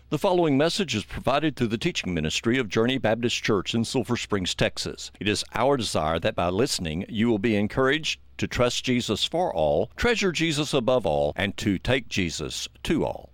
The following message is provided through the teaching ministry of Journey Baptist Church in Sulphur Springs, Texas. It is our desire that by listening, you will be encouraged to trust Jesus for all, treasure Jesus above all, and to take Jesus to all.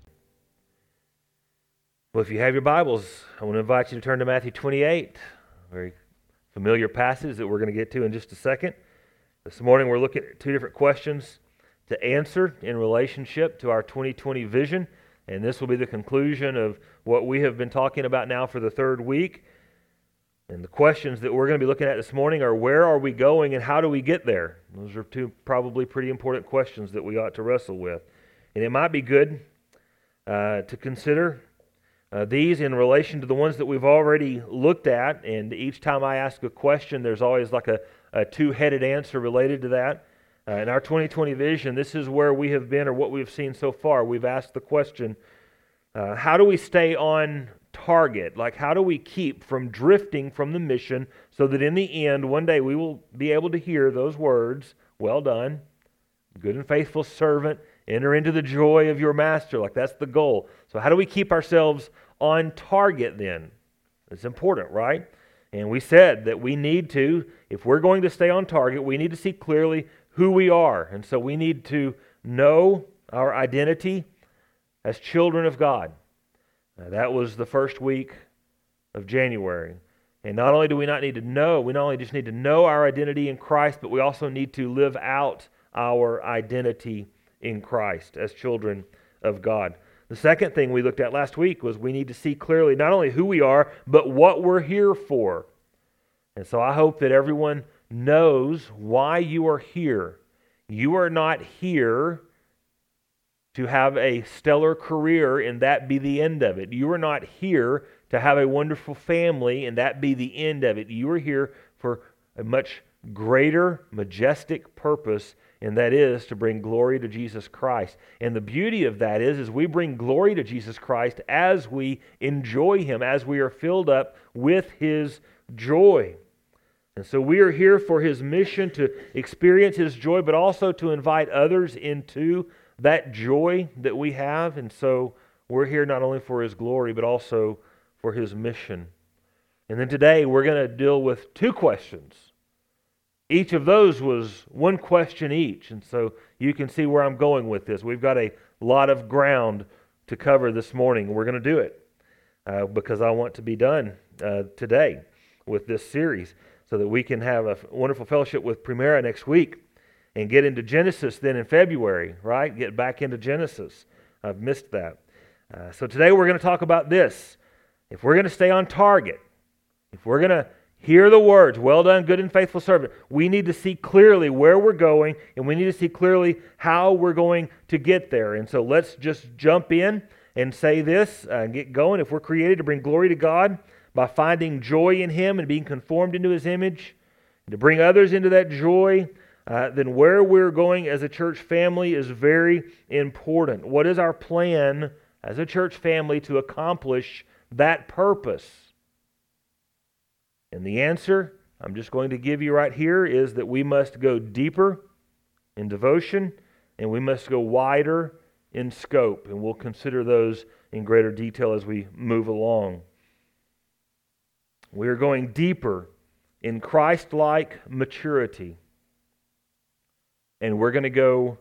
Well, if you have your Bibles, I want to invite you to turn to Matthew 28, a very familiar passage that we're going to get to in just a second. This morning we're looking at two different questions to answer in relationship to our 2020 vision. And this will be the conclusion of what we have been talking about now for the third week. And the questions that we're going to be looking at this morning are, where are we going and how do we get there? Those are two probably pretty important questions that we ought to wrestle with. And it might be good to consider these in relation to the ones that we've already looked at. And each time I ask a question, there's always like a two-headed answer related to that. In our 2020 vision, this is where we have been or what we've seen so far. We've asked the question, how do we stay on target? Like, how do we keep from drifting from the mission so that in the end, one day we will be able to hear those words, "Well done, good and faithful servant, enter into the joy of your master." Like, that's the goal. So how do we keep ourselves on target then? It's important, right? And we said that we need to, if we're going to stay on target, we need to see clearly who we are. And so we need to know our identity as children of God. That was the first week of January. And not only do we not need to know, we not only just need to know our identity in Christ, but we also need to live out our identity in Christ as children of God. The second thing we looked at last week was we need to see clearly not only who we are, but what we're here for. And so I hope that everyone knows why you are here. You are not here to have a stellar career and that be the end of it. You are not here to have a wonderful family and that be the end of it. You are here for a much greater, majestic purpose, and that is to bring glory to Jesus Christ. And the beauty of that is we bring glory to Jesus Christ as we enjoy Him, as we are filled up with His joy. And so we are here for His mission to experience His joy, but also to invite others into that joy that we have. And so we're here not only for His glory, but also for His mission. And then today we're going to deal with two questions. Each of those was one question each. And so you can see where I'm going with this. We've got a lot of ground to cover this morning. We're going to do it because I want to be done today with this series, so that we can have a wonderful fellowship with Primera next week and get into Genesis then in February, right? Get back into Genesis. I've missed that. So today we're going to talk about this. If we're going to stay on target, if we're going to hear the words, "Well done, good and faithful servant," we need to see clearly where we're going, and we need to see clearly how we're going to get there. And so let's just jump in and say this and get going. If we're created to bring glory to God by finding joy in Him and being conformed into His image, and to bring others into that joy, then where we're going as a church family is very important. What is our plan as a church family to accomplish that purpose? And the answer I'm just going to give you right here is that we must go deeper in devotion and we must go wider in scope. And we'll consider those in greater detail as we move along. We are going deeper in Christ-like maturity. And we're going to go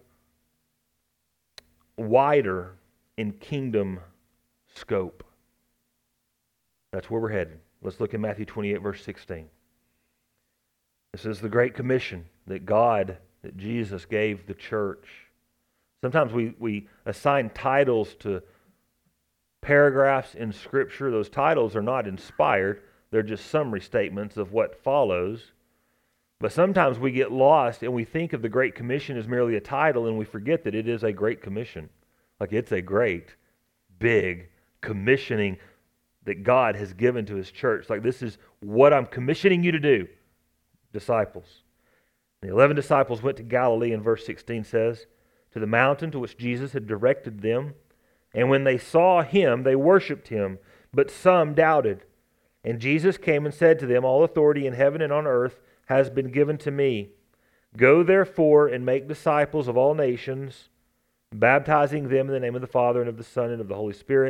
wider in kingdom scope. That's where we're headed. Let's look at Matthew 28, verse 16. This is the Great Commission that Jesus gave the church. Sometimes we assign titles to paragraphs in Scripture. Those titles are not inspired. They're just summary statements of what follows. But sometimes we get lost and we think of the Great Commission as merely a title, and we forget that it is a Great Commission. Like, it's a great, big commissioning that God has given to His church. Like, this is what I'm commissioning you to do, disciples. The 11 disciples went to Galilee, and verse 16 says, to the mountain to which Jesus had directed them. And when they saw Him, they worshipped Him, but some doubted. And Jesus came and said to them, "All authority in heaven and on earth has been given to me. Go therefore and make disciples of all nations, baptizing them in the name of the Father and of the Son and of the Holy Spirit,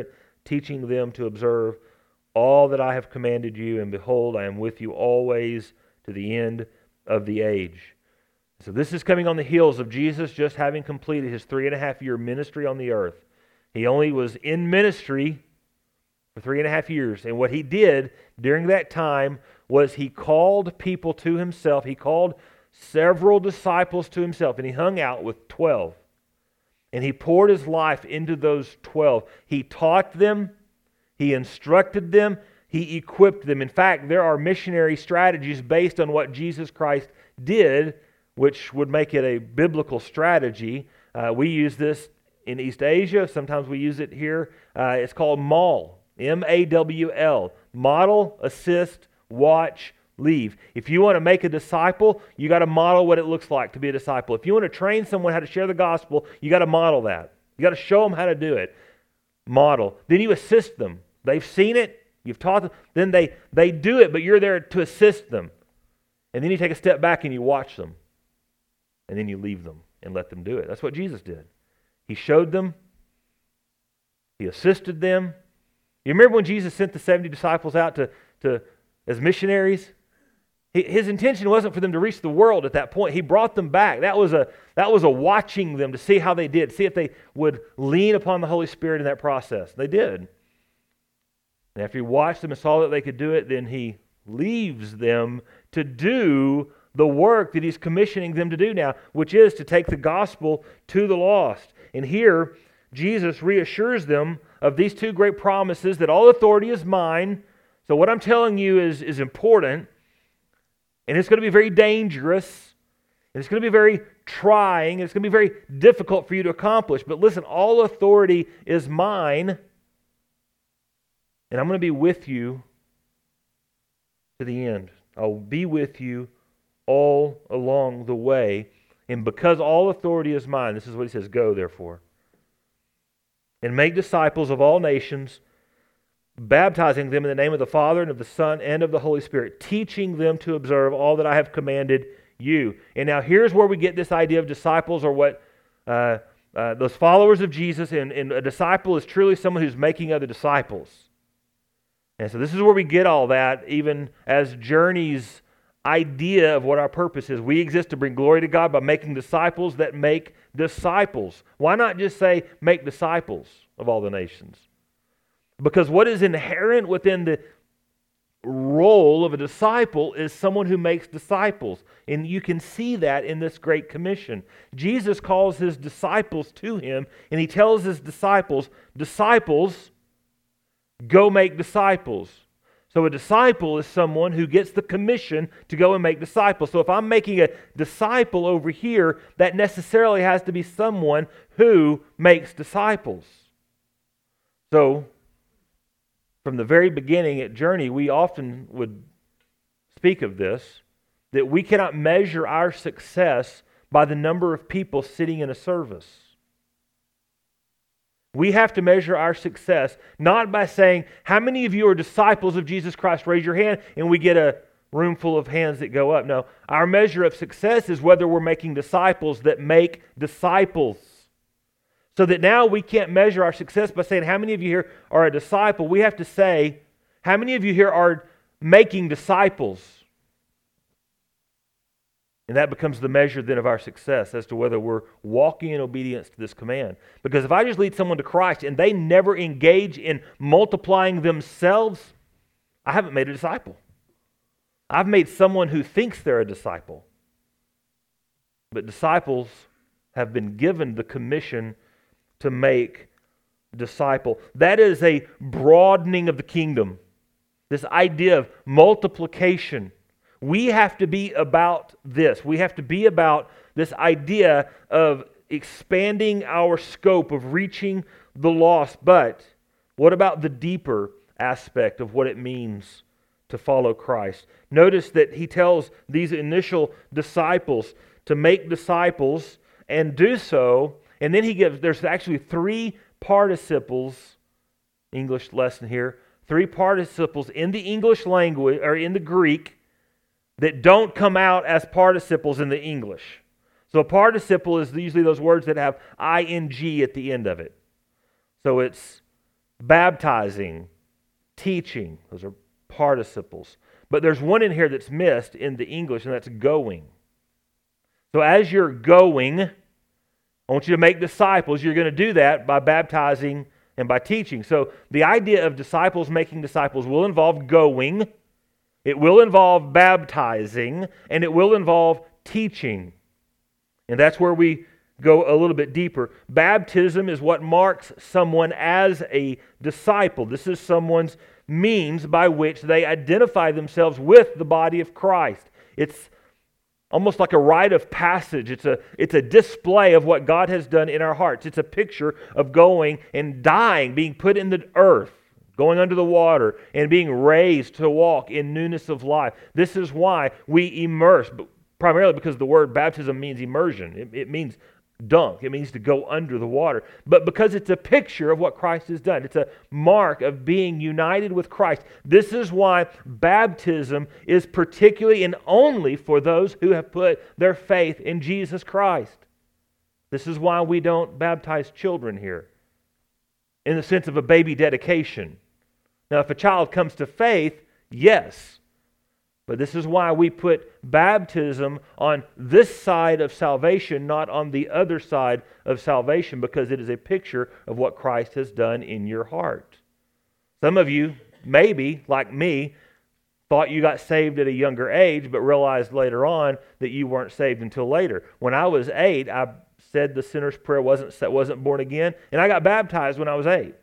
teaching them to observe all that I have commanded you, and behold, I am with you always to the end of the age. So this is coming on the heels of Jesus just having completed his 3.5-year ministry on the earth. He only was in ministry for 3.5 years. And what he did during that time was he called people to himself. He called several disciples to himself, and he hung out with 12. And he poured his life into those 12. He taught them, he instructed them, he equipped them. In fact, there are missionary strategies based on what Jesus Christ did, which would make it a biblical strategy. We use this in East Asia. Sometimes we use it here. It's called MAWL, M-A-W-L. Model, assist, watch, leave. If you want to make a disciple, you got to model what it looks like to be a disciple. If you want to train someone how to share the gospel, you got to model that. You got to show them how to do it. Model. Then you assist them. They've seen it. You've taught them. Then they do it, but you're there to assist them. And then you take a step back and you watch them. And then you leave them and let them do it. That's what Jesus did. He showed them. He assisted them. You remember when Jesus sent the 70 disciples out to as missionaries? His intention wasn't for them to reach the world at that point. He brought them back. That was a watching them to see how they did, see if they would lean upon the Holy Spirit in that process. They did. And after he watched them and saw that they could do it, then he leaves them to do the work that he's commissioning them to do now, which is to take the gospel to the lost. And here, Jesus reassures them of these two great promises, that all authority is mine. So what I'm telling you is important, and it's going to be very dangerous, and it's going to be very trying, and it's going to be very difficult for you to accomplish. But listen, all authority is mine, and I'm going to be with you to the end. I'll be with you all along the way. And because all authority is mine, this is what he says, go therefore, and make disciples of all nations, baptizing them in the name of the Father and of the Son and of the Holy Spirit, teaching them to observe all that I have commanded you. And now here's where we get this idea of disciples, or what those followers of Jesus, and a disciple is truly someone who's making other disciples. And so this is where we get all that, even as Journey's idea of what our purpose is. We exist to bring glory to God by making disciples that make disciples. Why not just say, make disciples of all the nations? Because what is inherent within the role of a disciple is someone who makes disciples. And you can see that in this Great Commission. Jesus calls his disciples to him, and he tells his disciples, go make disciples. So a disciple is someone who gets the commission to go and make disciples. So if I'm making a disciple over here, that necessarily has to be someone who makes disciples. So from the very beginning at Journey, we often would speak of this, that we cannot measure our success by the number of people sitting in a service. We have to measure our success not by saying, how many of you are disciples of Jesus Christ? Raise your hand, and we get a room full of hands that go up. No, our measure of success is whether we're making disciples that make disciples. So that now we can't measure our success by saying, how many of you here are a disciple? We have to say, how many of you here are making disciples? And that becomes the measure then of our success as to whether we're walking in obedience to this command. Because if I just lead someone to Christ and they never engage in multiplying themselves, I haven't made a disciple. I've made someone who thinks they're a disciple. But disciples have been given the commission to make disciple. That is a broadening of the kingdom. This idea of multiplication. We have to be about this. We have to be about this idea of expanding our scope of reaching the lost. But what about the deeper aspect of what it means to follow Christ? Notice that he tells these initial disciples to make disciples and do so. And then there's actually three participles, English lesson here, three participles in the English language, or in the Greek, that don't come out as participles in the English. So a participle is usually those words that have ing at the end of it. So it's baptizing, teaching. Those are participles. But there's one in here that's missed in the English, and that's going. So as you're going, I want you to make disciples. You're going to do that by baptizing and by teaching. So the idea of disciples making disciples will involve going, it will involve baptizing, and it will involve teaching. And that's where we go a little bit deeper. Baptism is what marks someone as a disciple. This is someone's means by which they identify themselves with the body of Christ. It's almost like a rite of passage. It's a display of what God has done in our hearts. It's a picture of going and dying, being put in the earth, going under the water, and being raised to walk in newness of life. This is why we immerse, primarily because the word baptism means immersion. It means dunk. It means to go under the water. But because it's a picture of what Christ has done, it's a mark of being united with Christ. This is why baptism is particularly and only for those who have put their faith in Jesus Christ. This is why we don't baptize children here, in the sense of a baby dedication. Now, if a child comes to faith, yes. But this is why we put baptism on this side of salvation, not on the other side of salvation, because it is a picture of what Christ has done in your heart. Some of you, maybe, like me, thought you got saved at a younger age, but realized later on that you weren't saved until later. When I was 8, I said the sinner's prayer, wasn't born again, and I got baptized when I was 8,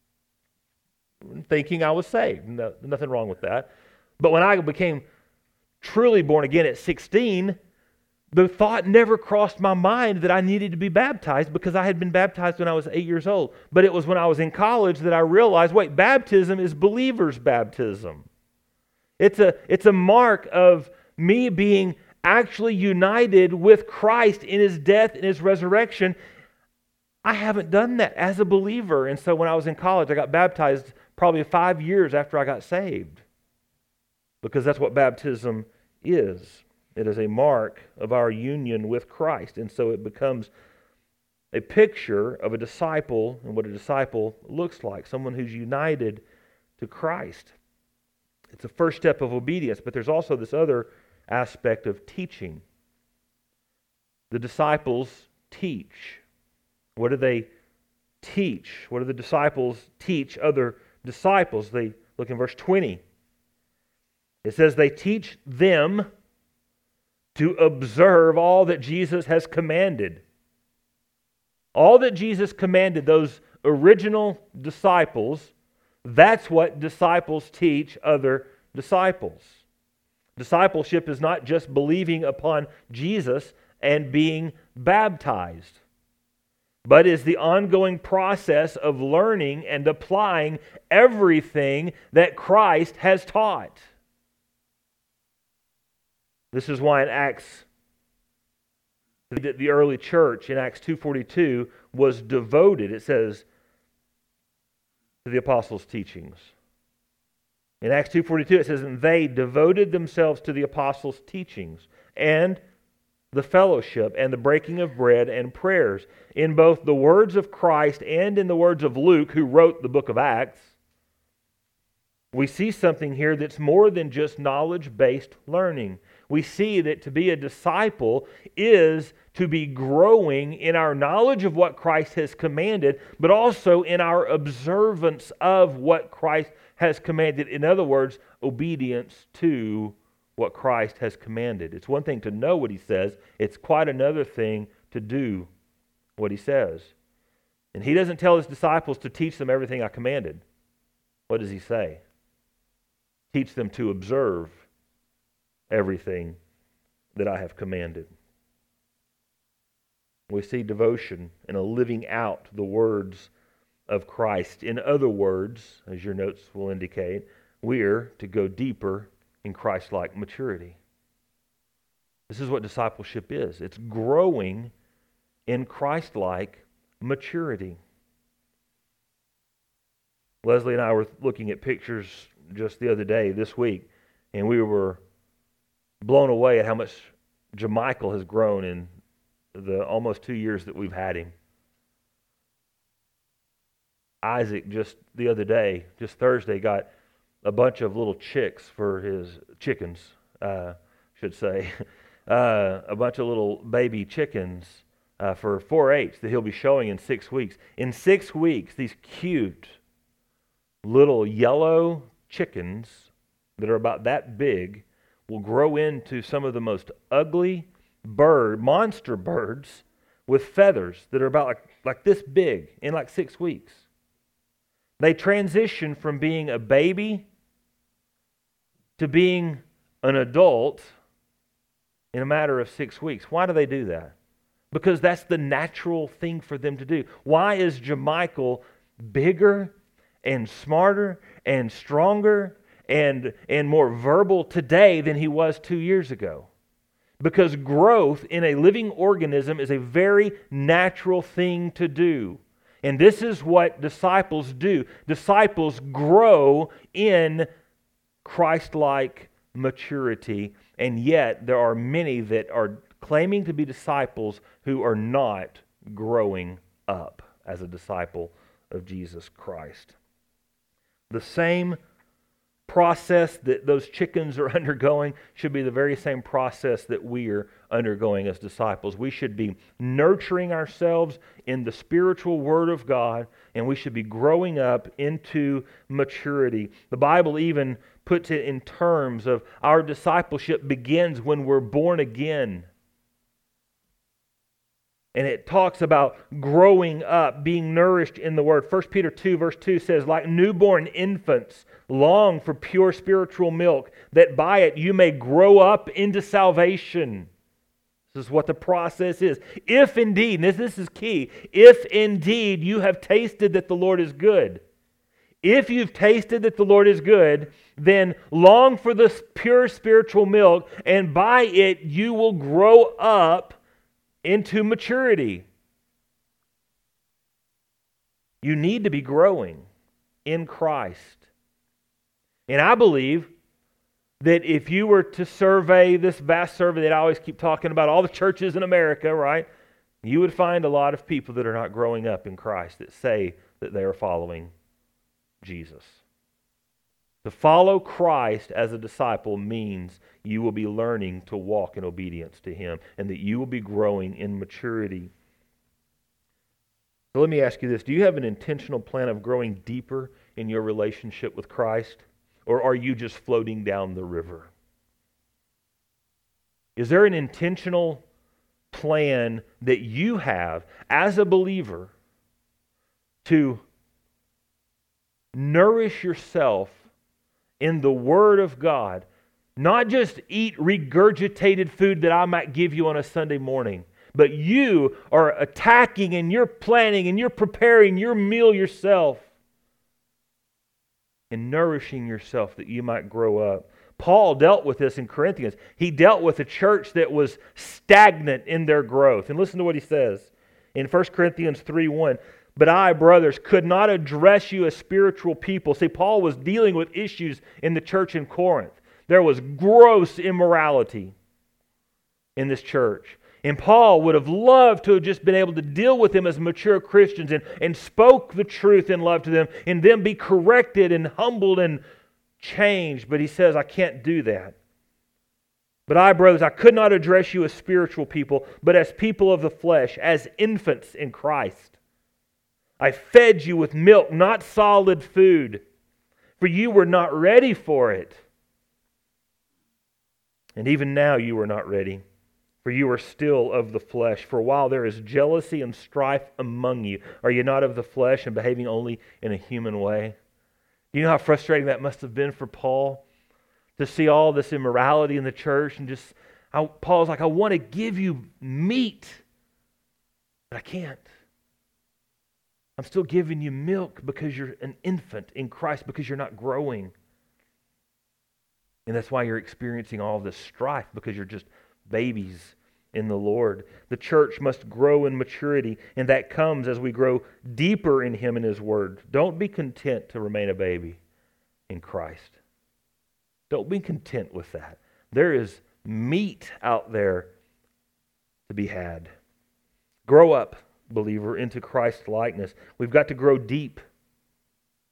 thinking I was saved. No, nothing wrong with that. But when I became truly born again at 16, the thought never crossed my mind that I needed to be baptized, because I had been baptized when I was 8 years old. But it was when I was in college that I realized, wait, baptism is believer's baptism. It's a mark of me being actually united with Christ in His death and His resurrection. I haven't done that as a believer. And so when I was in college, I got baptized probably 5 years after I got saved. Because that's what baptism is. It is a mark of our union with Christ. And so it becomes a picture of a disciple and what a disciple looks like. Someone who's united to Christ. It's a first step of obedience, but there's also this other aspect of teaching. The disciples teach. What do they teach? What do the disciples teach other disciples? They look in verse 20. It says they teach them to observe all that Jesus has commanded. All that Jesus commanded those original disciples, that's what disciples teach other disciples. Discipleship is not just believing upon Jesus and being baptized, but is the ongoing process of learning and applying everything that Christ has taught. This is why in Acts, the early church in Acts 2:42 was devoted, it says, to the apostles' teachings. In Acts 2:42 it says, and they devoted themselves to the apostles' teachings and the fellowship and the breaking of bread and prayers. In both the words of Christ and in the words of Luke, who wrote the book of Acts, we see something here that's more than just knowledge-based learning. We see that to be a disciple is to be growing in our knowledge of what Christ has commanded, but also in our observance of what Christ has commanded. In other words, obedience to what Christ has commanded. It's one thing to know what He says. It's quite another thing to do what He says. And He doesn't tell His disciples to teach them everything I commanded. What does He say? Teach them to observe everything that I have commanded. We see devotion in a living out the words of Christ. In other words, as your notes will indicate, we're to go deeper in Christ-like maturity. This is what discipleship is. It's growing in Christ-like maturity. Leslie and I were looking at pictures just the other day, this week, and we were blown away at how much Jamichael has grown in the almost 2 years that we've had him. Isaac just the other day, just Thursday, got a bunch of little chicks for his chickens, should say, a bunch of little baby chickens for 4-H that he'll be showing in 6 weeks. In 6 weeks, these cute little yellow chickens that are about that big will grow into some of the most ugly monster birds with feathers that are about like this big in like 6 weeks. They transition from being a baby to being an adult in a matter of 6 weeks. Why do they do that? Because that's the natural thing for them to do. Why is Jermichael bigger and smarter and stronger and more verbal today than he was 2 years ago? Because growth in a living organism is a very natural thing to do. And this is what disciples do. Disciples grow in Christ-like maturity, and yet there are many that are claiming to be disciples who are not growing up as a disciple of Jesus Christ. The same process that those chickens are undergoing should be the very same process that we are undergoing as disciples. We should be nurturing ourselves in the spiritual Word of God, and we should be growing up into maturity. The Bible even puts it in terms of our discipleship begins when we're born again. And it talks about growing up, being nourished in the Word. 1 Peter 2 verse 2 says, like newborn infants, long for pure spiritual milk, that by it you may grow up into salvation. This is what the process is. If indeed, this is key, if indeed you have tasted that the Lord is good. If you've tasted that the Lord is good, then long for the pure spiritual milk, and by it you will grow up into maturity. You need to be growing in Christ. And I believe that if you were to survey this vast survey that I always keep talking about, all the churches in America, right, you would find a lot of people that are not growing up in Christ that say that they are following Jesus. To follow Christ as a disciple means you will be learning to walk in obedience to Him, and that you will be growing in maturity. So let me ask you this. Do you have an intentional plan of growing deeper in your relationship with Christ? Or are you just floating down the river? Is there an intentional plan that you have as a believer to nourish yourself in the Word of God? Not just eat regurgitated food that I might give you on a Sunday morning, but you are attacking and you're planning and you're preparing your meal yourself and nourishing yourself that you might grow up. Paul dealt with this in Corinthians. He dealt with a church that was stagnant in their growth. And listen to what he says in 1 Corinthians 3:1. But I, brothers, could not address you as spiritual people. See, Paul was dealing with issues in the church in Corinth. There was gross immorality in this church. And Paul would have loved to have just been able to deal with them as mature Christians and spoke the truth in love to them and then be corrected and humbled and changed. But he says, I can't do that. But I, brothers, I could not address you as spiritual people, but as people of the flesh, as infants in Christ. I fed you with milk, not solid food, for you were not ready for it. And even now you are not ready, for you are still of the flesh. For while there is jealousy and strife among you, are you not of the flesh and behaving only in a human way? Do you know how frustrating that must have been for Paul? To see all this immorality in the church and just, Paul's like, I want to give you meat, but I can't. I'm still giving you milk because you're an infant in Christ, because you're not growing. And that's why you're experiencing all this strife, because you're just babies in the Lord. The church must grow in maturity, and that comes as we grow deeper in Him and His Word. Don't be content to remain a baby in Christ. Don't be content with that. There is meat out there to be had. Grow up, believer, into Christ's likeness. We've got to grow deep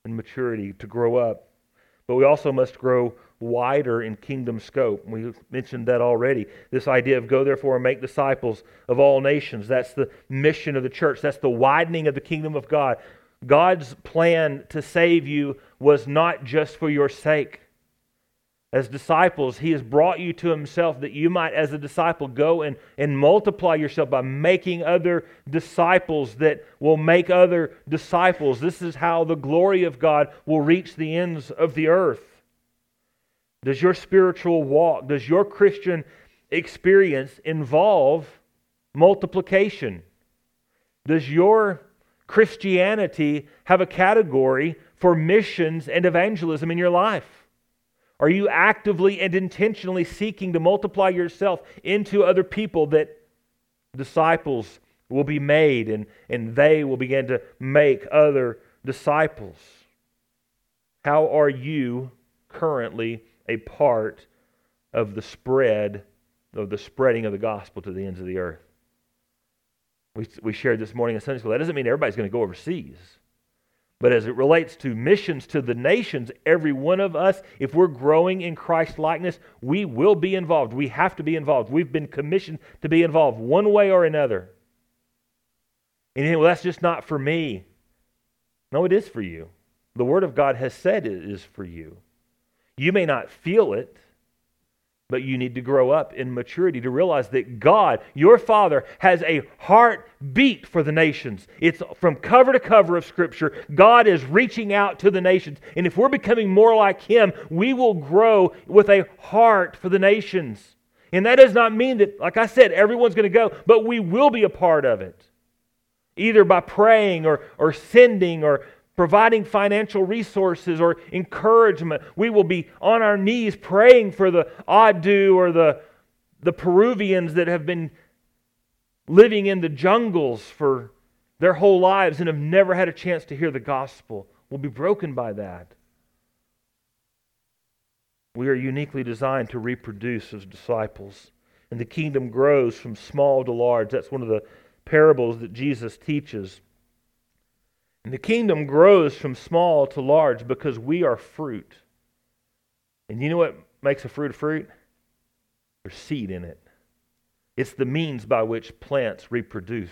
in maturity, to grow up. But we also must grow wider in kingdom scope. We mentioned that already. This idea of go therefore and make disciples of all nations. That's the mission of the church. That's the widening of the kingdom of God. God's plan to save you was not just for your sake. As disciples, He has brought you to Himself that you might, as a disciple, go and multiply yourself by making other disciples that will make other disciples. This is how the glory of God will reach the ends of the earth. Does your spiritual walk, does your Christian experience involve multiplication? Does your Christianity have a category for missions and evangelism in your life? Are you actively and intentionally seeking to multiply yourself into other people that disciples will be made and they will begin to make other disciples? How are you currently a part of the spreading of the gospel to the ends of the earth? We shared this morning in Sunday school. That doesn't mean everybody's going to go overseas. But as it relates to missions to the nations, every one of us, if we're growing in Christ likeness, we will be involved. We have to be involved. We've been commissioned to be involved one way or another. And you think, well, that's just not for me. No, it is for you. The Word of God has said it is for you. You may not feel it, but you need to grow up in maturity to realize that God, your Father, has a heartbeat for the nations. It's from cover to cover of Scripture. God is reaching out to the nations. And if we're becoming more like Him, we will grow with a heart for the nations. And that does not mean that, like I said, everyone's going to go, but we will be a part of it. Either by praying or sending or providing financial resources or encouragement. We will be on our knees praying for the Odu or the Peruvians that have been living in the jungles for their whole lives and have never had a chance to hear the gospel. We'll be broken by that. We are uniquely designed to reproduce as disciples. And the kingdom grows from small to large. That's one of the parables that Jesus teaches. And the kingdom grows from small to large because we are fruit. And you know what makes a fruit a fruit? There's seed in it. It's the means by which plants reproduce.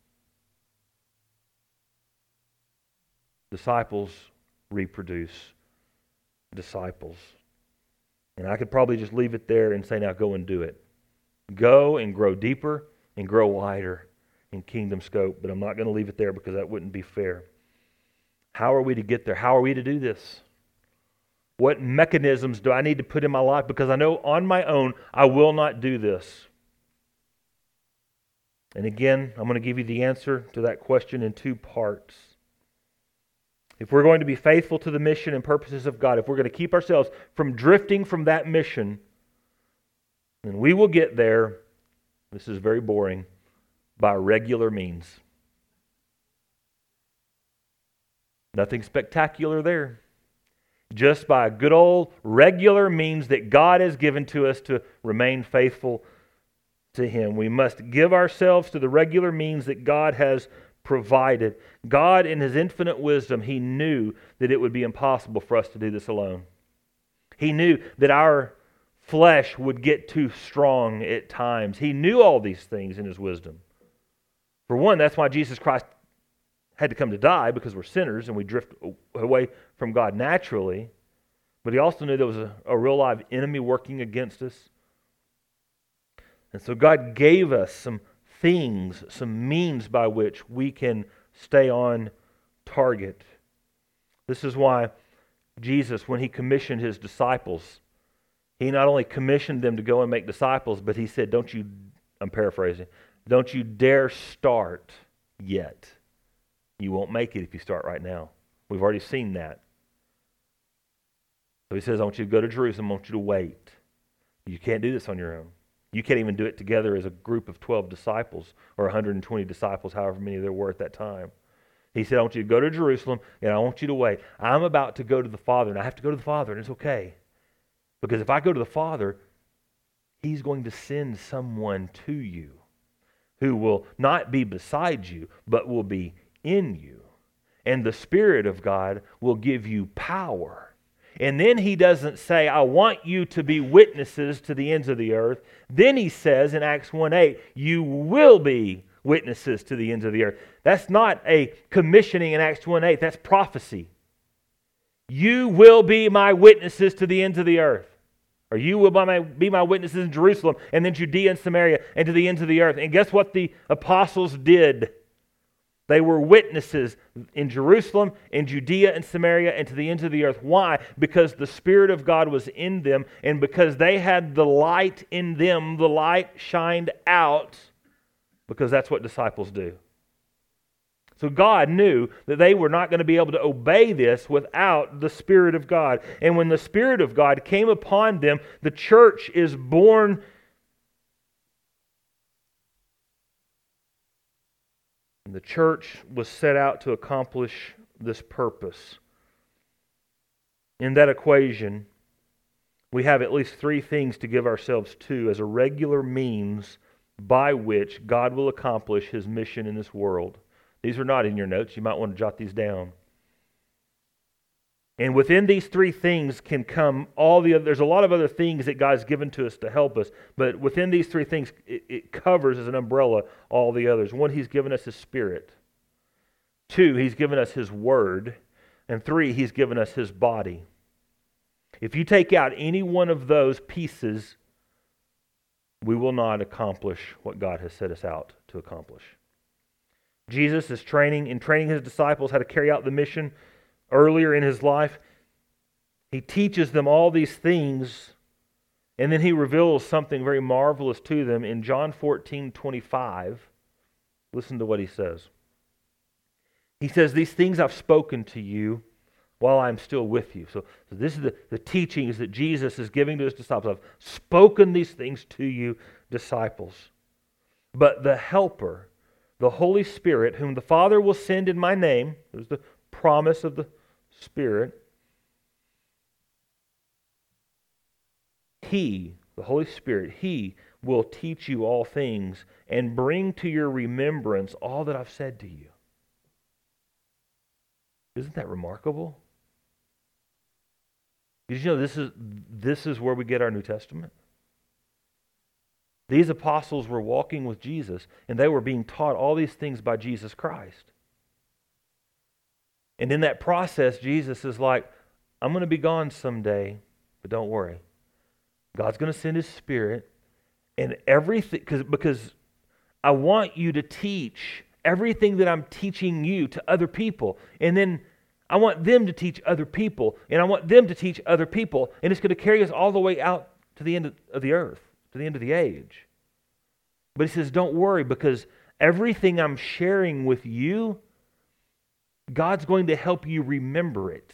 Disciples reproduce disciples. And I could probably just leave it there and say, now go and do it. Go and grow deeper and grow wider in kingdom scope. But I'm not going to leave it there because that wouldn't be fair. How are we to get there? How are we to do this? What mechanisms do I need to put in my life? Because I know on my own I will not do this. And again, I'm going to give you the answer to that question in two parts. If we're going to be faithful to the mission and purposes of God, if we're going to keep ourselves from drifting from that mission, then we will get there, this is very boring, by regular means. Nothing spectacular there. Just by good old regular means that God has given to us to remain faithful to Him. We must give ourselves to the regular means that God has provided. God, in His infinite wisdom, He knew that it would be impossible for us to do this alone. He knew that our flesh would get too strong at times. He knew all these things in His wisdom. For one, that's why Jesus Christ had to come to die, because we're sinners and we drift away from God naturally. But He also knew there was a real live enemy working against us. And so God gave us some things, some means by which we can stay on target. This is why Jesus, when He commissioned His disciples, He not only commissioned them to go and make disciples, but He said, I'm paraphrasing, don't you dare start yet. You won't make it if you start right now. We've already seen that. So He says, I want you to go to Jerusalem, I want you to wait. You can't do this on your own. You can't even do it together as a group of 12 disciples or 120 disciples, however many there were at that time. He said, I want you to go to Jerusalem and I want you to wait. I'm about to go to the Father, and I have to go to the Father, and it's okay. Because if I go to the Father, He's going to send someone to you who will not be beside you, but will be in you. And the Spirit of God will give you power. And then he doesn't say, I want you to be witnesses to the ends of the earth. Then he says in Acts 1:8, you will be witnesses to the ends of the earth. That's not a commissioning in Acts 1:8. That's prophecy. You will be my witnesses to the ends of the earth. Or you will be my witnesses in Jerusalem and then Judea and Samaria and to the ends of the earth. And guess what the apostles did? They were witnesses in Jerusalem, in Judea and Samaria, and to the ends of the earth. Why? Because the Spirit of God was in them, and because they had the light in them, the light shined out, because that's what disciples do. So God knew that they were not going to be able to obey this without the Spirit of God. And when the Spirit of God came upon them, the church is born. And the church was set out to accomplish this purpose. In that equation, we have at least three things to give ourselves to as a regular means by which God will accomplish His mission in this world. These are not in your notes. You might want to jot these down. And within these three things can come all the other. There's a lot of other things that God's given to us to help us, but within these three things, it covers as an umbrella all the others. One, He's given us His Spirit. Two, He's given us His Word. And three, He's given us His body. If you take out any one of those pieces, we will not accomplish what God has set us out to accomplish. Jesus is training His disciples how to carry out the mission earlier in His life. He teaches them all these things, and then He reveals something very marvelous to them in John 14:25. Listen to what He says. He says, these things I've spoken to you while I'm still with you. So this is the teachings that Jesus is giving to His disciples. I've spoken these things to you, disciples. But the Helper, the Holy Spirit, whom the Father will send in my name, there's the promise of the Spirit, He, the Holy Spirit, He will teach you all things and bring to your remembrance all that I've said to you. Isn't that remarkable? Did you know this is where we get our New Testament? These apostles were walking with Jesus, and they were being taught all these things by Jesus Christ. And in that process, Jesus is like, I'm going to be gone someday, but don't worry. God's going to send His Spirit, and everything, because I want you to teach everything that I'm teaching you to other people. And then I want them to teach other people, and I want them to teach other people, and it's going to carry us all the way out to the end of the earth, to the end of the age. But He says, don't worry, because everything I'm sharing with you, God's going to help you remember it.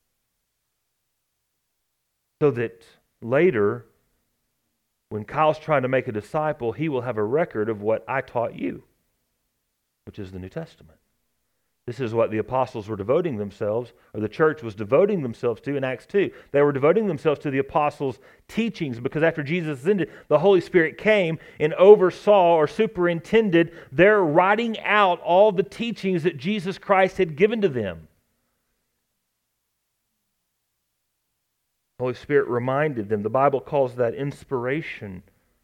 So that later, when Kyle's trying to make a disciple, he will have a record of what I taught you, which is the New Testament. This is what the apostles were devoting themselves, or the church was devoting themselves to in Acts 2. They were devoting themselves to the apostles' teachings because after Jesus ascended, the Holy Spirit came and oversaw or superintended their writing out all the teachings that Jesus Christ had given to them. The Holy Spirit reminded them. The Bible calls that inspiration.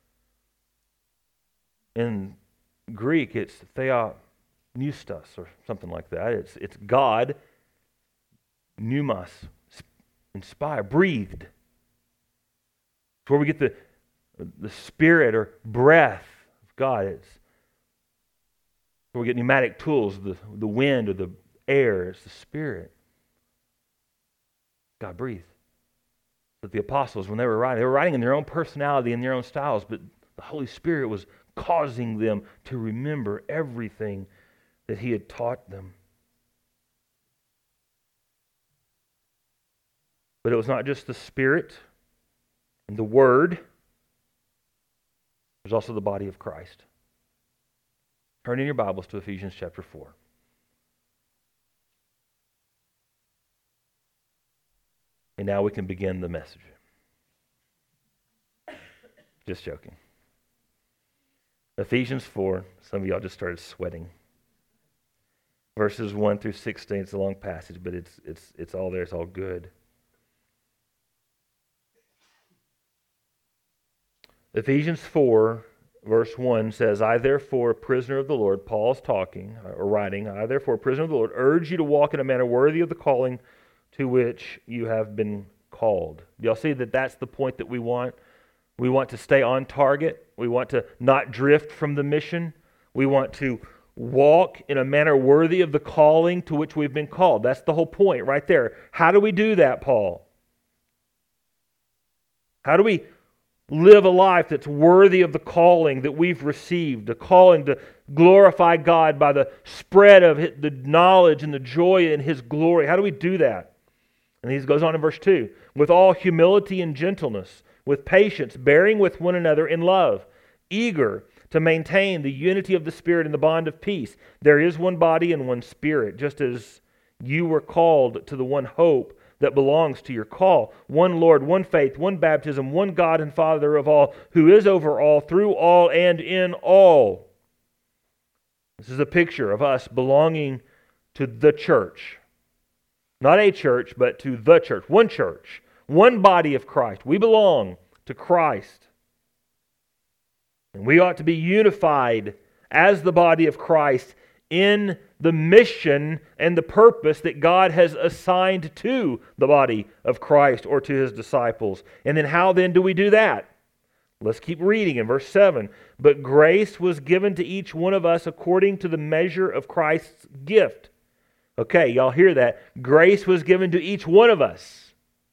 In Greek, it's theopneustos or something like that. It's God, pneumos, inspire, breathed. It's where we get the spirit or breath of God. It's where we get pneumatic tools, the wind or the air. It's the Spirit. God breathed. But the apostles, when they were writing in their own personality and their own styles, but the Holy Spirit was causing them to remember everything that He had taught them. But it was not just the Spirit and the Word. There's also the body of Christ. Turn in your Bibles to Ephesians chapter 4. And now we can begin the message. Just joking. Ephesians 4. Some of y'all just started sweating. verses 1 through 16. It's a long passage, but it's all there. It's all good. Ephesians 4, verse 1 says, I therefore, a prisoner of the Lord, Paul's talking, or writing, I therefore, a prisoner of the Lord, urge you to walk in a manner worthy of the calling to which you have been called. Do y'all see that that's the point that we want? We want to stay on target. We want to not drift from the mission. We want to walk in a manner worthy of the calling to which we've been called. That's the whole point right there. How do we do that, Paul? How do we live a life that's worthy of the calling that we've received, the calling to glorify God by the spread of the knowledge and the joy in His glory? How do we do that? And he goes on in verse 2, with all humility and gentleness, with patience, bearing with one another in love, eager to maintain the unity of the Spirit in the bond of peace. There is one body and one Spirit, just as you were called to the one hope that belongs to your call. One Lord, one faith, one baptism, one God and Father of all, who is over all, through all, and in all. This is a picture of us belonging to the church. Not a church, but to the church. One body of Christ. We belong to Christ. And we ought to be unified as the body of Christ in the mission and the purpose that God has assigned to the body of Christ or to His disciples. And then how then do we do that? Let's keep reading in verse 7. But grace was given to each one of us according to the measure of Christ's gift. Okay, y'all hear that? Grace was given to each one of us.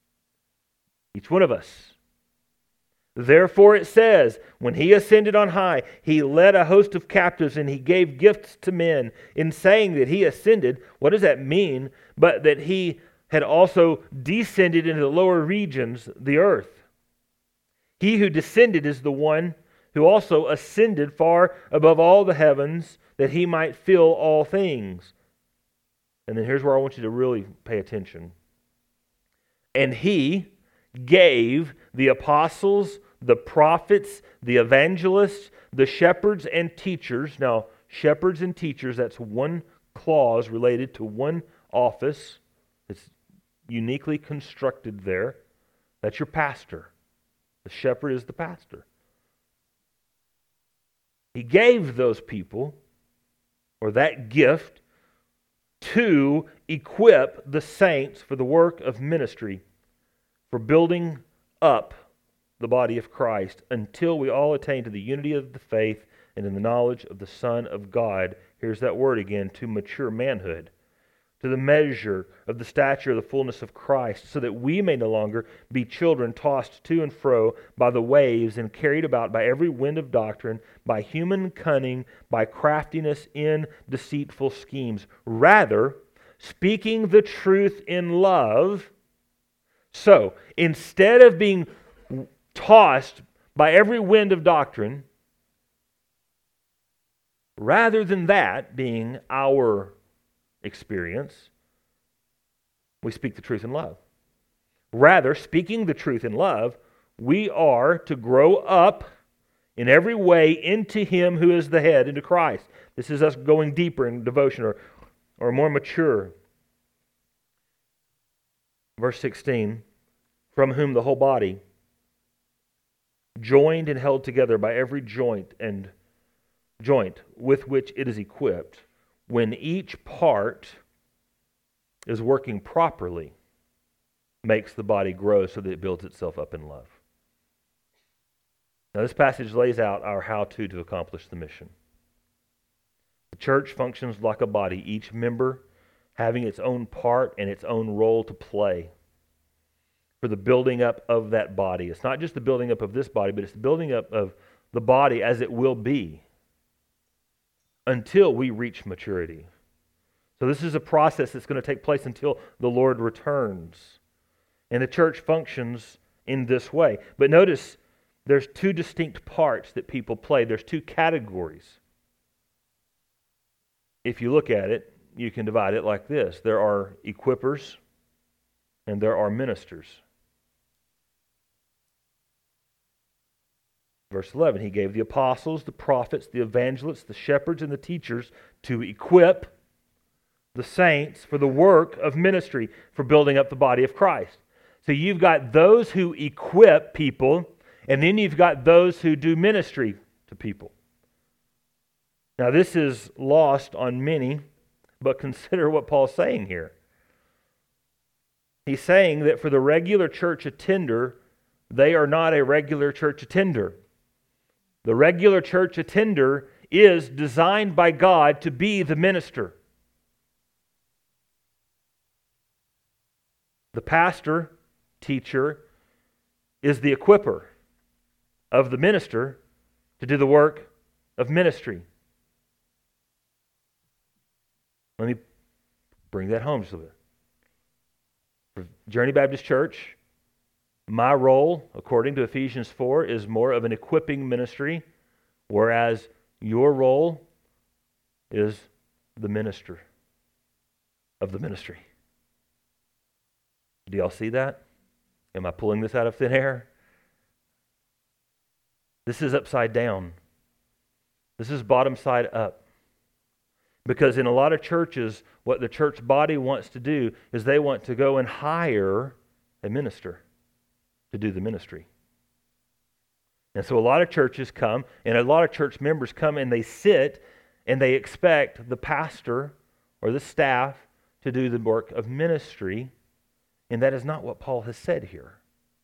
Each one of us. Therefore it says, when He ascended on high, He led a host of captives and He gave gifts to men. In saying that He ascended, what does that mean? But that He had also descended into the lower regions, the earth. He who descended is the one who also ascended far above all the heavens, that He might fill all things. And then here's where I want you to really pay attention. And He gave the apostles, the prophets, the evangelists, the shepherds and teachers. Now, shepherds and teachers, that's one clause related to one office. It's uniquely constructed there. That's your pastor. The shepherd is the pastor. He gave those people, or that gift, to equip the saints for the work of ministry, for building up the body of Christ until we all attain to the unity of the faith and in the knowledge of the Son of God. Here's that word again, to mature manhood, to the measure of the stature of the fullness of Christ, so that we may no longer be children tossed to and fro by the waves and carried about by every wind of doctrine, by human cunning, by craftiness in deceitful schemes. Rather, speaking the truth in love. So, instead of being tossed by every wind of doctrine, rather than that being our experience, we speak the truth in love. Rather, speaking the truth in love, we are to grow up in every way into Him who is the head, into Christ. This is us going deeper in devotion or more mature. Verse 16, from whom the whole body, joined and held together by every joint with which it is equipped, when each part is working properly, makes the body grow so that it builds itself up in love. Now this passage lays out our how-to accomplish the mission. The church functions like a body, each member having its own part and its own role to play for the building up of that body. It's not just the building up of this body, but it's the building up of the body as it will be until we reach maturity. So this is a process that's going to take place until the Lord returns. And the church functions in this way. But notice there's two distinct parts that people play. There's two categories. If you look at it, you can divide it like this. There are equippers and there are ministers. Verse 11, He gave the apostles, the prophets, the evangelists, the shepherds, and the teachers to equip the saints for the work of ministry, for building up the body of Christ. So you've got those who equip people, and then you've got those who do ministry to people. Now this is lost on many, but consider what Paul's saying here. He's saying that for the regular church attender, they are not a regular church attender. The regular church attender is designed by God to be the minister. The pastor, teacher, is the equipper of the minister to do the work of ministry. Let me bring that home just a bit. For Journey Baptist Church, my role, according to Ephesians 4, is more of an equipping ministry, whereas your role is the minister of the ministry. Do y'all see that? Am I pulling this out of thin air? This is upside down. This is bottom side up. Because in a lot of churches, what the church body wants to do is they want to go and hire a minister to do the ministry. And so a lot of churches come, and a lot of church members come and they sit and they expect the pastor or the staff to do the work of ministry, and that is not what Paul has said here.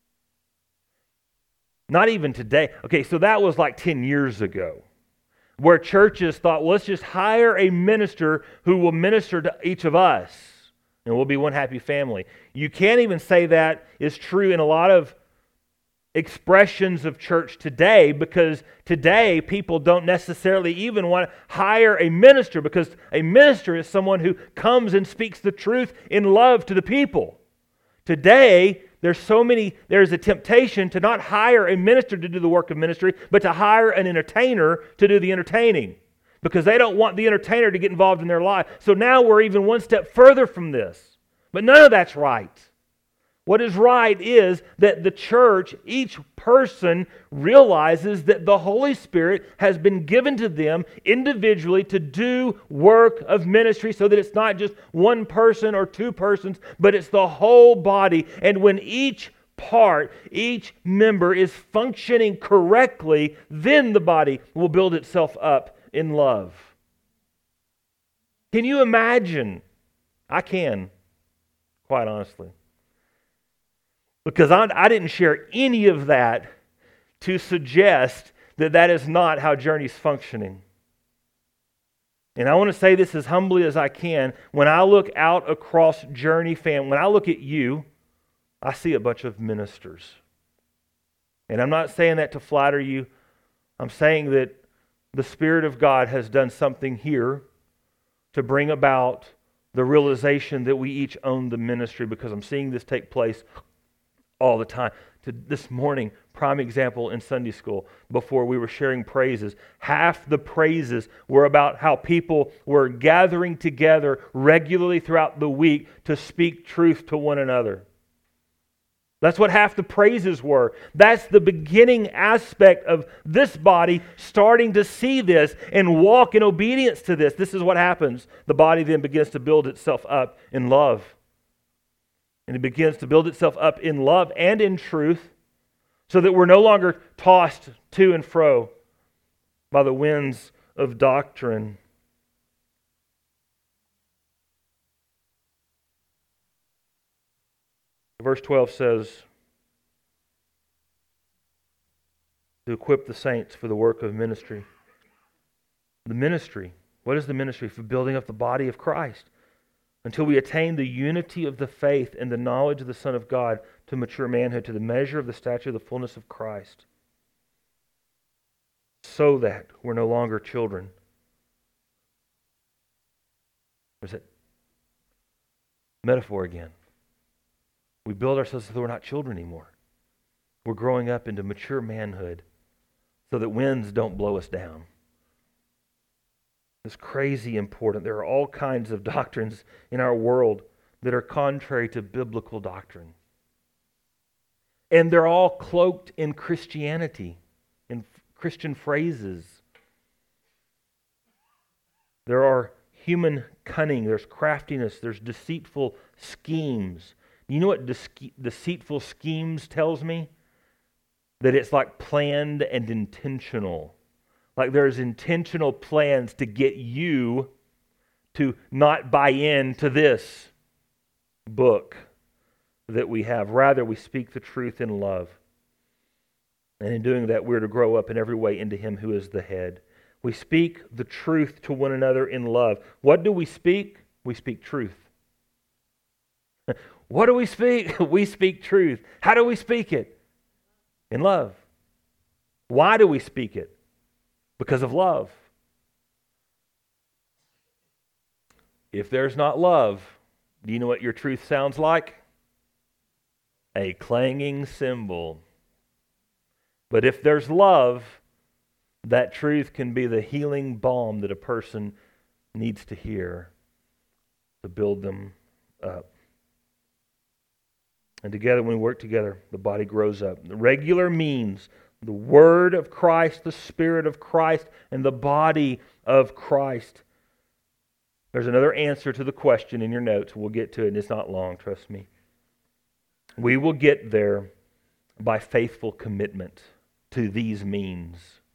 Not even today. Okay, so that was like 10 years ago, where churches thought, well, let's just hire a minister who will minister to each of us, and we'll be one happy family. You can't even say that is true in a lot of expressions of church today, because today people don't necessarily even want to hire a minister, because a minister is someone who comes and speaks the truth in love to the people. Today, there's a temptation to not hire a minister to do the work of ministry, but to hire an entertainer to do the entertaining, because they don't want the entertainer to get involved in their life. So now we're even one step further from this. But none of that's right. What is right is that the church, each person realizes that the Holy Spirit has been given to them individually to do work of ministry, so that it's not just one person or two persons, but it's the whole body. And when each part, each member is functioning correctly, then the body will build itself up in love. Can you imagine? I can, quite honestly. Because I didn't share any of that to suggest that that is not how Journey's functioning. And I want to say this as humbly as I can. When I look out across Journey fam, when I look at you, I see a bunch of ministers. And I'm not saying that to flatter you. I'm saying that the Spirit of God has done something here to bring about the realization that we each own the ministry, because I'm seeing this take place all the time. This morning, prime example in Sunday school, before we were sharing praises, half the praises were about how people were gathering together regularly throughout the week to speak truth to one another. That's what half the praises were. That's the beginning aspect of this body starting to see this and walk in obedience to this. This is what happens. The body then begins to build itself up in love. And it begins to build itself up in love and in truth, so that we're no longer tossed to and fro by the winds of doctrine. Verse 12 says, to equip the saints for the work of ministry. The ministry. What is the ministry? For building up the body of Christ, until we attain the unity of the faith and the knowledge of the Son of God, to mature manhood, to the measure of the stature of the fullness of Christ, so that we're no longer children. There's that metaphor again. We build ourselves so that we're not children anymore. We're growing up into mature manhood so that winds don't blow us down. It's crazy important. There are all kinds of doctrines in our world that are contrary to biblical doctrine. And they're all cloaked in Christianity, in Christian phrases. There are human cunning, there's craftiness, there's deceitful schemes. You know what deceitful schemes tells me? That it's like planned and intentional. Like there's intentional plans to get you to not buy into this book that we have. Rather, we speak the truth in love. And in doing that, we're to grow up in every way into Him who is the head. We speak the truth to one another in love. What do we speak? We speak truth. What do we speak? We speak truth. How do we speak it? In love. Why do we speak it? Because of love. If there's not love, do you know what your truth sounds like? A clanging cymbal. But if there's love, that truth can be the healing balm that a person needs to hear to build them up. And together, when we work together, the body grows up. The regular means the Word of Christ, the Spirit of Christ, and the body of Christ. There's another answer to the question in your notes. We'll get to it, and it's not long, trust me. We will get there by faithful commitment to these means.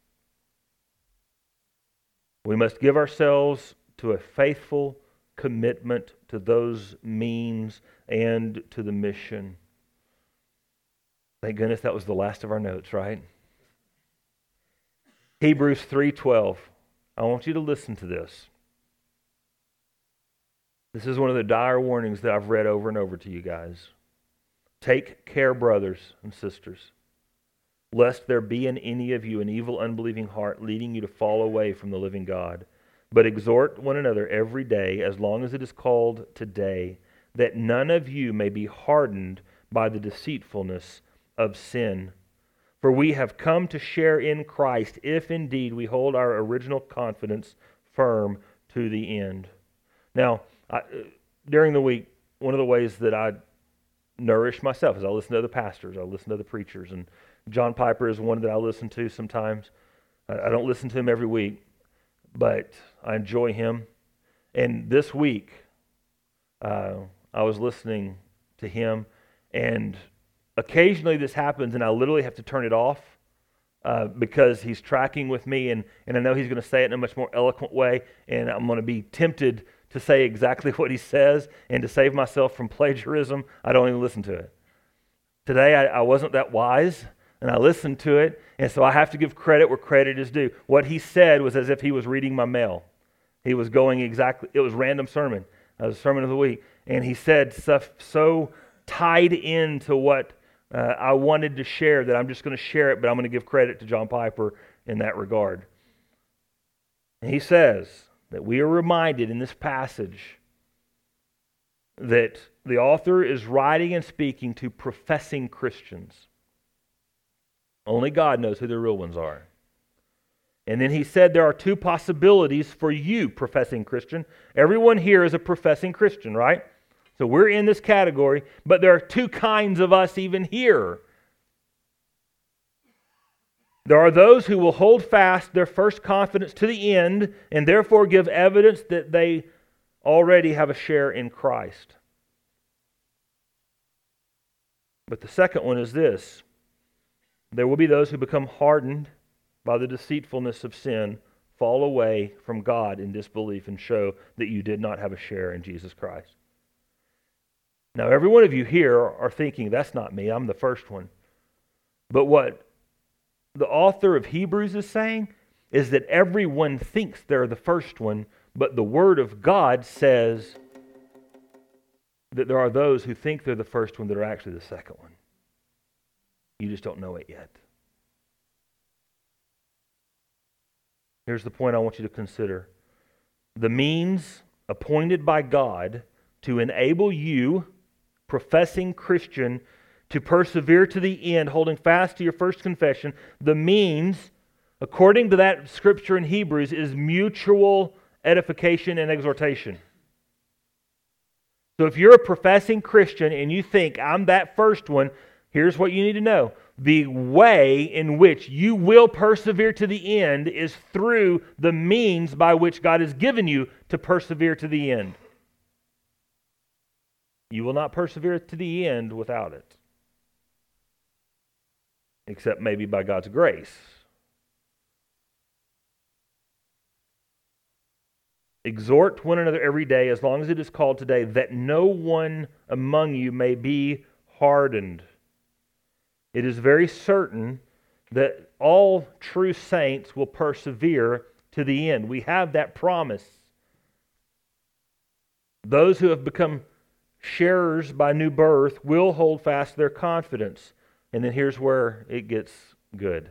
We must give ourselves to a faithful commitment to those means and to the mission. Thank goodness that was the last of our notes, right? Hebrews 3:12. I want you to listen to this. This is one of the dire warnings that I've read over and over to you guys. Take care, brothers and sisters, lest there be in any of you an evil, unbelieving heart leading you to fall away from the living God. But exhort one another every day, as long as it is called today, that none of you may be hardened by the deceitfulness of sin. For we have come to share in Christ, if indeed we hold our original confidence firm to the end. Now, during the week, one of the ways that I nourish myself is I listen to other pastors, I listen to other preachers, and John Piper is one that I listen to sometimes. I don't listen to him every week, but I enjoy him. And this week, I was listening to him, and occasionally this happens, and I literally have to turn it off because he's tracking with me, and I know he's going to say it in a much more eloquent way, and I'm going to be tempted to say exactly what he says, and to save myself from plagiarism, I don't even listen to it. Today, I wasn't that wise, and I listened to it, and so I have to give credit where credit is due. What he said was as if he was reading my mail. He was going exactly, it was random sermon. It was sermon of the week, and he said stuff so tied into what I wanted to share that I'm just going to share it, but I'm going to give credit to John Piper in that regard. And he says that we are reminded in this passage that the author is writing and speaking to professing Christians. Only God knows who the real ones are. And then he said there are two possibilities for you, professing Christian. Everyone here is a professing Christian, right? So we're in this category, but there are two kinds of us even here. There are those who will hold fast their first confidence to the end and therefore give evidence that they already have a share in Christ. But the second one is this. There will be those who become hardened by the deceitfulness of sin, fall away from God in disbelief, and show that you did not have a share in Jesus Christ. Now, every one of you here are thinking, that's not me, I'm the first one. But what the author of Hebrews is saying is that everyone thinks they're the first one, but the Word of God says that there are those who think they're the first one that are actually the second one. You just don't know it yet. Here's the point I want you to consider. The means appointed by God to enable you, professing Christian, to persevere to the end, holding fast to your first confession, the means, according to that scripture in Hebrews, is mutual edification and exhortation. So if you're a professing Christian and you think, I'm that first one, here's what you need to know. the way in which you will persevere to the end is through the means by which God has given you to persevere to the end. You will not persevere to the end without it, except maybe by God's grace. Exhort one another every day, as long as it is called today, that no one among you may be hardened. It is very certain that all true saints will persevere to the end. We have that promise. Those who have become sharers by new birth will hold fast their confidence. And then here's where it gets good.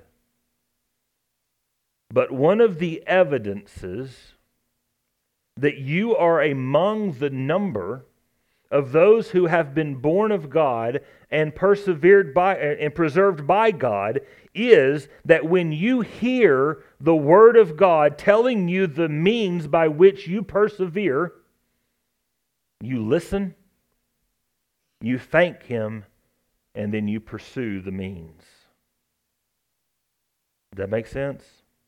But one of the evidences that you are among the number of those who have been born of God and persevered by and preserved by God is that when you hear the Word of God telling you the means by which you persevere, you listen, you thank Him, and then you pursue the means. Does that make sense?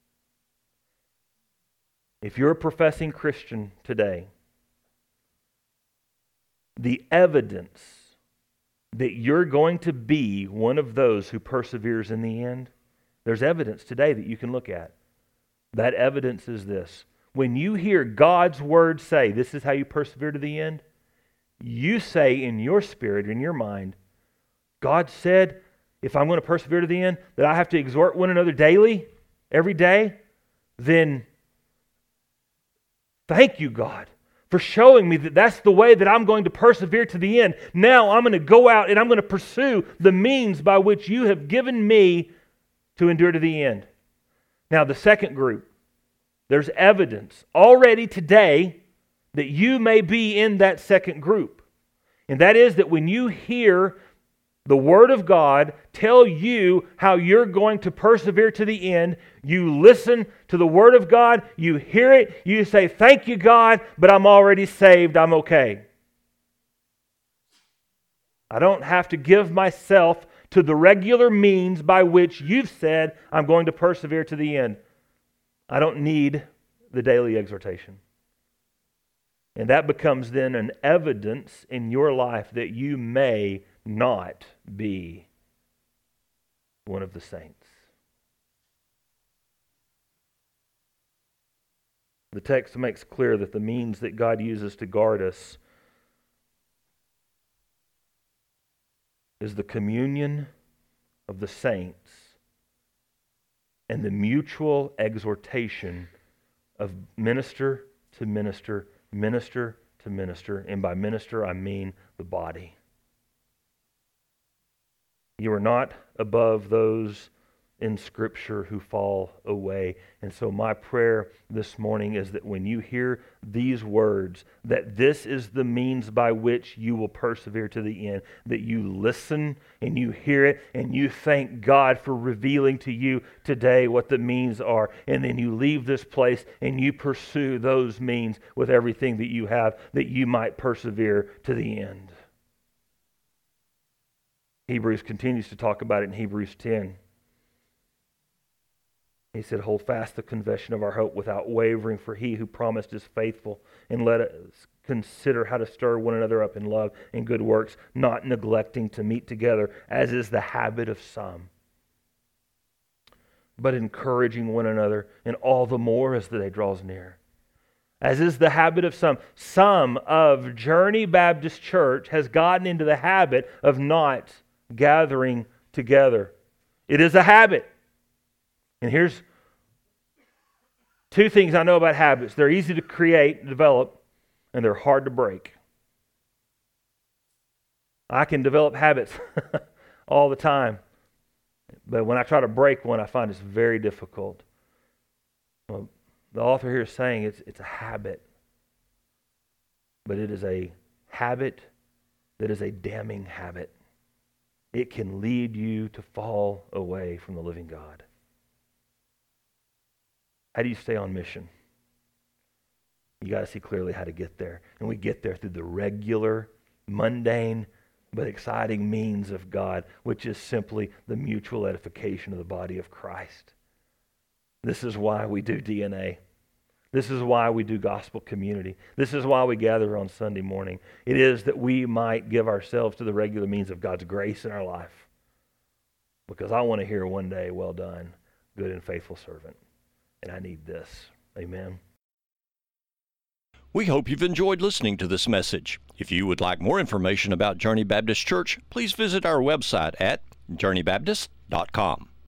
If you're a professing Christian today, the evidence that you're going to be one of those who perseveres in the end, there's evidence today that you can look at. That evidence is this. When you hear God's Word say, this is how you persevere to the end, you say in your spirit, in your mind, God said, if I'm going to persevere to the end, that I have to exhort one another daily, every day, then thank you, God, for showing me that that's the way that I'm going to persevere to the end. Now I'm going to go out and I'm going to pursue the means by which you have given me to endure to the end. Now, the second group, there's evidence already today that you may be in that second group. And that is that when you hear the Word of God tell you how you're going to persevere to the end, you listen to the Word of God, you hear it, you say, thank you, God, but I'm already saved, I'm okay. I don't have to give myself to the regular means by which you've said I'm going to persevere to the end. I don't need the daily exhortation. And that becomes then an evidence in your life that you may not be one of the saints. The text makes clear that the means that God uses to guard us is the communion of the saints and the mutual exhortation of minister to minister, minister to minister, and by minister I mean the body. You are not above those in Scripture who fall away. And so my prayer this morning is that when you hear these words, that this is the means by which you will persevere to the end, that you listen and you hear it and you thank God for revealing to you today what the means are, and then you leave this place and you pursue those means with everything that you have, that you might persevere to the end. Hebrews continues to talk about it in Hebrews 10. He said, hold fast the confession of our hope without wavering, for he who promised is faithful. And let us consider how to stir one another up in love and good works, not neglecting to meet together, as is the habit of some, but encouraging one another, and all the more as the day draws near. As is the habit of some. Some of Journey Baptist Church has gotten into the habit of not gathering together. It is a habit. And here's two things I know about habits. They're easy to create, develop, and they're hard to break. I can develop habits all the time, but when I try to break one, I find it's very difficult. Well, the author here is saying it's a habit, but it is a habit that is a damning habit. It can lead you to fall away from the living God. How do you stay on mission? You got to see clearly how to get there. And we get there through the regular, mundane, but exciting means of God, which is simply the mutual edification of the body of Christ. This is why we do DNA. This is why we do gospel community. This is why we gather on Sunday morning. It is that we might give ourselves to the regular means of God's grace in our life. Because I want to hear one day, well done, good and faithful servant. And I need this. Amen. We hope you've enjoyed listening to this message. If you would like more information about Journey Baptist Church, please visit our website at journeybaptist.com.